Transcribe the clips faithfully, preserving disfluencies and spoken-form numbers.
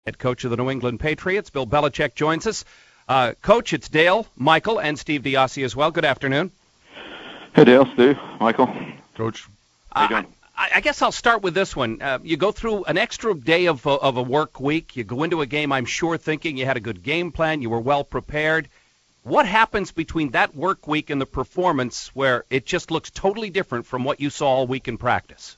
Head coach of the New England Patriots, Bill Belichick, joins us. Uh, Coach, it's Dale, Michael, and Steve Diassi as well. Good afternoon. Hey, Dale, Steve, Michael. Coach. How you doing? I, I guess I'll start with this one. Uh, you go through an extra day of, uh, of a work week. You go into a game, I'm sure, thinking you had a good game plan, you were well prepared. What happens between that work week and the performance where it just looks totally different from what you saw all week in practice?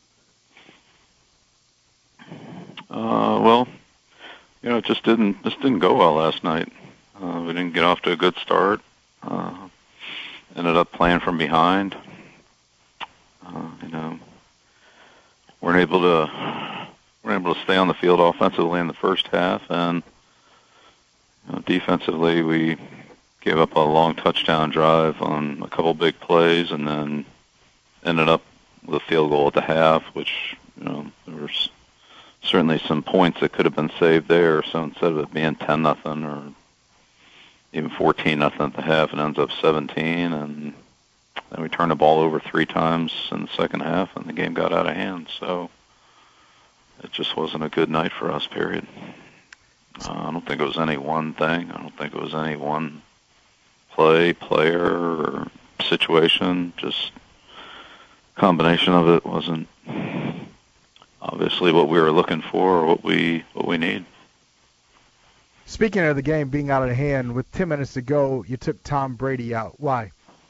Uh, well, you know, it just didn't just didn't go well last night. Uh, we didn't get off to a good start. Uh, ended up playing from behind. Uh, you know, weren't able to weren't able to stay on the field offensively in the first half, and you know, defensively we gave up a long touchdown drive on a couple big plays, and then ended up with a field goal at the half, which, you know, there was certainly some points that could have been saved there. So instead of it being ten nothing or even fourteen nothing at the half, it ends up seventeen, and then we turned the ball over three times in the second half, and the game got out of hand. So it just wasn't a good night for us, period. Uh, I don't think it was any one thing. I don't think it was any one play, player, or situation. Just combination of it wasn't obviously what we were looking for or what we what we need. Speaking of the game being out of hand, with ten minutes to go, you took Tom Brady out. Why?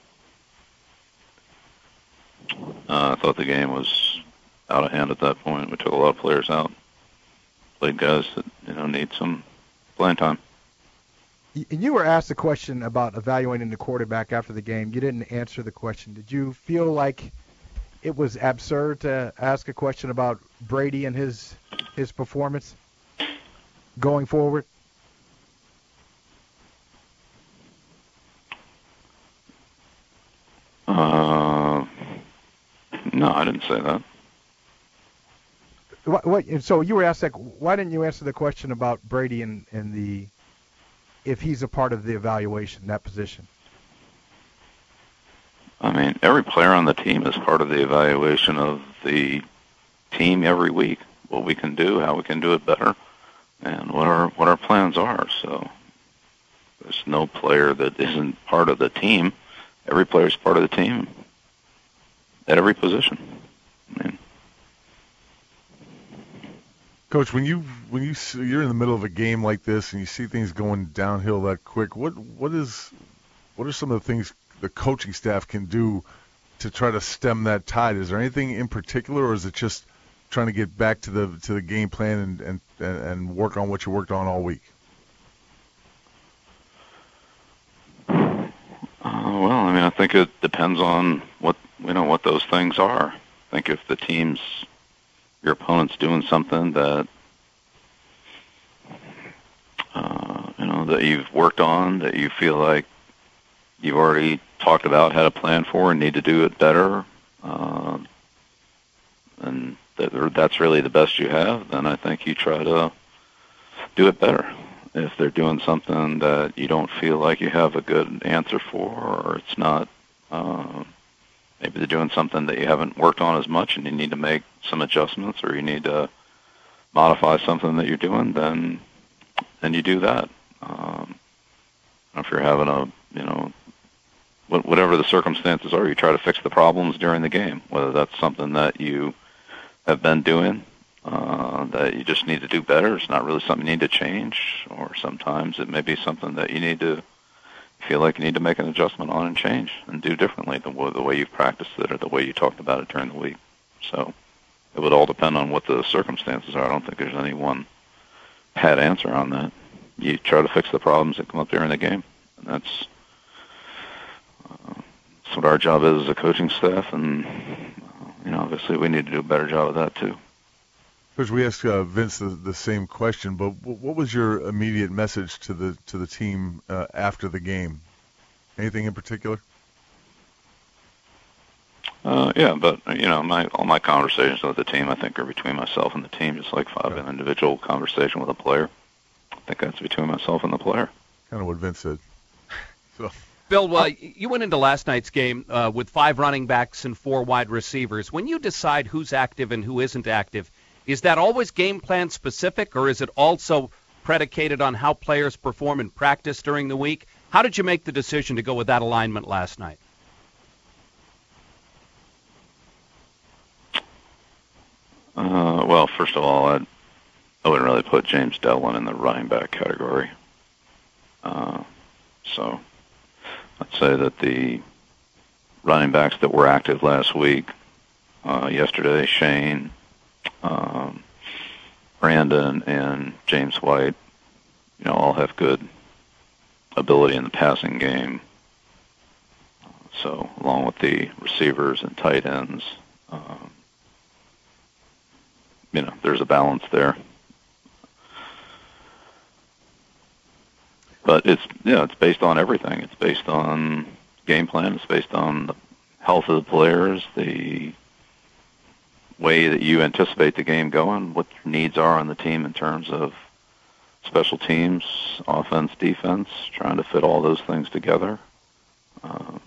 Uh, I thought the game was out of hand at that point. We took a lot of players out, played guys that, you know, need some playing time. You were asked a question about evaluating the quarterback after the game. You didn't answer the question. Did you feel like it was absurd to ask a question about Brady and his his performance going forward? Uh, no, I didn't say that. What, what, so you were asked, like, why didn't you answer the question about Brady and, and the if he's a part of the evaluation, that position? I mean, every player on the team is part of the evaluation of the team every week. What we can do, how we can do it better, and what our what our plans are. So there's no player that isn't part of the team. Every player is part of the team at every position. I mean, Coach, when you when you see, you're in the middle of a game like this and you see things going downhill that quick, what what is what are some of the things the coaching staff can do to try to stem that tide? Is there anything in particular, or is it just trying to get back to the to the game plan and and, and work on what you worked on all week? Uh, well, I mean, I think it depends on what you know what those things are. I think if the team's your opponent's doing something that uh, you know that you've worked on, that you feel like you've already talked about, had a plan for, and need to do it better, uh, and that, that's really the best you have, then I think you try to do it better. If they're doing something that you don't feel like you have a good answer for, or it's not, uh, maybe they're doing something that you haven't worked on as much and you need to make some adjustments, or you need to modify something that you're doing, then then you do that. Um, if you're having a, you know, whatever the circumstances are, you try to fix the problems during the game, whether that's something that you have been doing, uh, that you just need to do better. It's not really something you need to change, or sometimes it may be something that you need to feel like you need to make an adjustment on and change and do differently than the way you've practiced it or the way you talked about it during the week. So it would all depend on what the circumstances are. I don't think there's any one pat answer on that. You try to fix the problems that come up during the game, and that's uh, that's what our job is as a coaching staff, and uh, you know, obviously we need to do a better job of that too. Coach, we asked uh, Vince the, the same question, but w- what was your immediate message to the to the team uh, after the game? Anything in particular? Uh, yeah, but you know, my all my conversations with the team, I think, are between myself and the team, just like if I have an individual conversation with a player. I think that's between myself and the player. Kind of what Vince said. So. Bill, uh, you went into last night's game uh, with five running backs and four wide receivers. When you decide who's active and who isn't active, Is that always game plan specific, or is it also predicated on how players perform in practice during the week? How did you make the decision to go with that alignment last night? Uh, well, first of all, I'd, I wouldn't really put James Develin in the running back category. Uh, so I'd say that the running backs that were active last week, uh, yesterday, Shane, um, Brandon, and James White, you know, all have good ability in the passing game. So along with the receivers and tight ends, um, you know, there's a balance there. But it's, you know, it's based on everything. It's based on game plan. It's based on the health of the players, the way that you anticipate the game going, what your needs are on the team in terms of special teams, offense, defense, trying to fit all those things together. Um,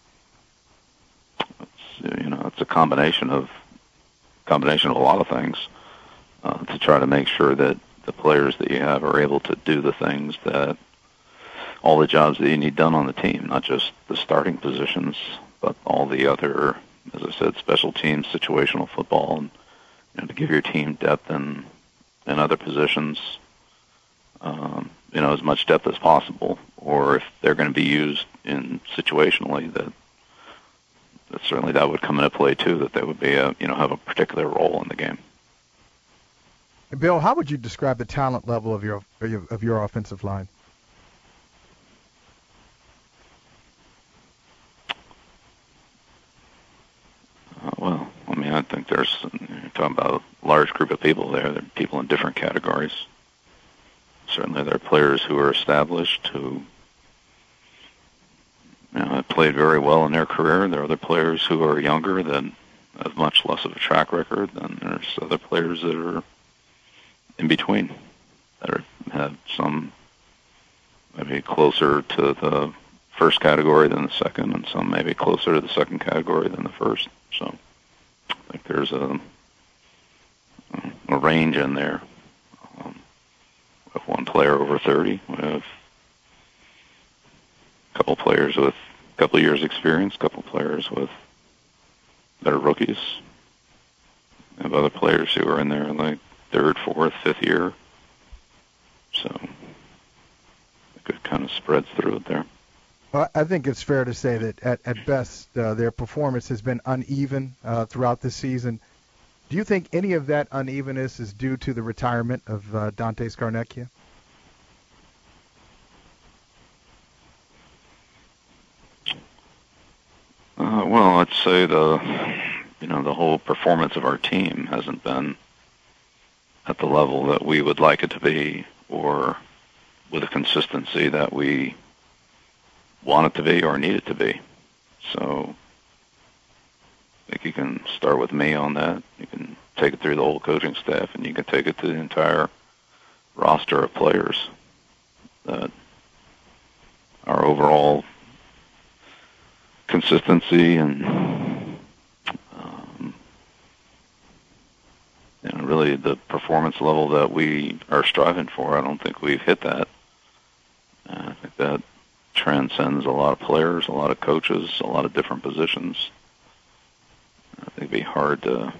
it's, you know, it's a combination of combination of a lot of things uh, to try to make sure that the players that you have are able to do the things that all the jobs that you need done on the team, not just the starting positions, but all the other, as I said, special teams, situational football, and you know, to give your team depth in in other positions, um, you know, as much depth as possible. Or if they're going to be used in situationally, that that certainly that would come into play too. That they would be a, you know, have a particular role in the game. Bill, how would you describe the talent level of your of your offensive line? Uh, well, I mean, I think there's, you're talking about a large group of people there. There are people in different categories. Certainly there are players who are established, who, you know, have played very well in their career. There are other players who are younger that have much less of a track record. Then there's other players that are in between, that are, have some maybe closer to the first category than the second, and some maybe closer to the second category than the first. So I think there's a, a range in there. Um, we have one player over thirty. We have a couple players with a couple of years experience, a couple players with that are rookies. We have other players who are in there like third, fourth, fifth year. So it kind of spreads through it there. Well, I think it's fair to say that at, at best uh, their performance has been uneven uh, throughout the season. Do you think any of that unevenness is due to the retirement of uh, Dante Scarnecchia? Uh, well, I'd say the, you know, the whole performance of our team hasn't been at the level that we would like it to be, or with a consistency that we want it to be or need it to be. So I think you can start with me on that. You can take it through the whole coaching staff, and you can take it to the entire roster of players. That our overall consistency and um, you know, really the performance level that we are striving for, I don't think we've hit that. Uh, I think that transcends a lot of players, a lot of coaches, a lot of different positions. I think it'd be hard to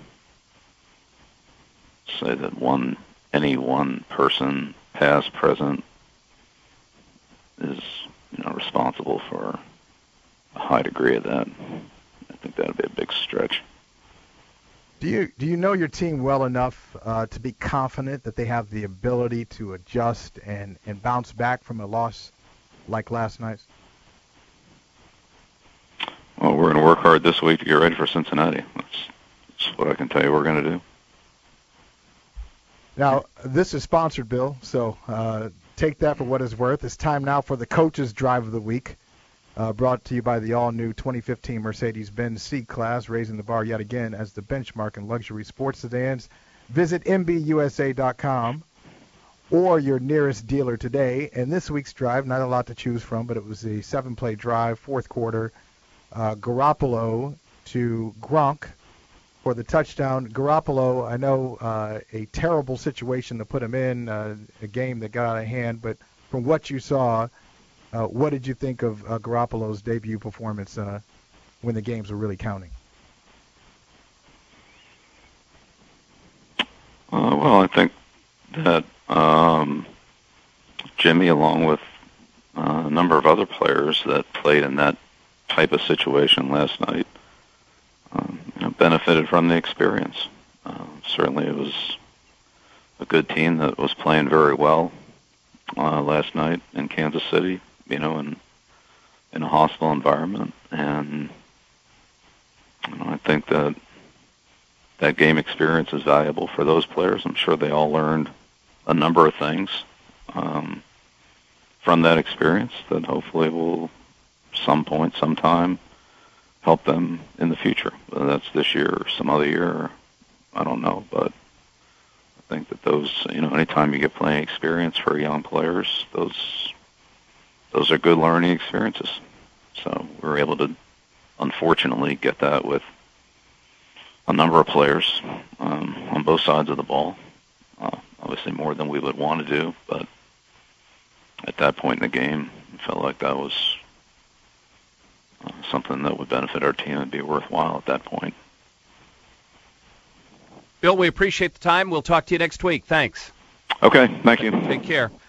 say that one, any one person, past, present, is, you know, responsible for a high degree of that. I think that'd be a big stretch. Do you do you know your team well enough uh, to be confident that they have the ability to adjust and, and bounce back from a loss like last night's? Well, we're going to work hard this week to get ready for Cincinnati. That's, that's what I can tell you we're going to do. Now, this is sponsored, Bill, so uh, take that for what it's worth. It's time now for the Coach's Drive of the Week, uh, brought to you by the all-new twenty fifteen Mercedes-Benz C-Class, raising the bar yet again as the benchmark in luxury sports sedans. Visit M B U S A dot com or your nearest dealer today. And this week's drive, not a lot to choose from, but it was a seven-play drive, fourth quarter. Uh, Garoppolo to Gronk for the touchdown. Garoppolo, I know uh, a terrible situation to put him in, uh, a game that got out of hand, but from what you saw, uh, what did you think of uh, Garoppolo's debut performance uh, when the games were really counting? Uh, well, I think that um, Jimmy, along with uh, a number of other players that played in that type of situation last night, um, you know, benefited from the experience. Uh, certainly, it was a good team that was playing very well uh, last night in Kansas City. You know, in in a hostile environment, and you know, I think that that game experience is valuable for those players. I'm sure they all learned a number of things um, from that experience that hopefully will, some point, sometime, help them in the future. Whether that's this year or some other year, I don't know. But I think that those, you know, anytime you get playing experience for young players, those those are good learning experiences. So we were able to, unfortunately, get that with a number of players um, on both sides of the ball. Uh, obviously more than we would want to do, but at that point in the game, it felt like that was uh, something that would benefit our team and be worthwhile at that point. Bill, we appreciate the time. We'll talk to you next week. Thanks. Okay, thank you. Take care.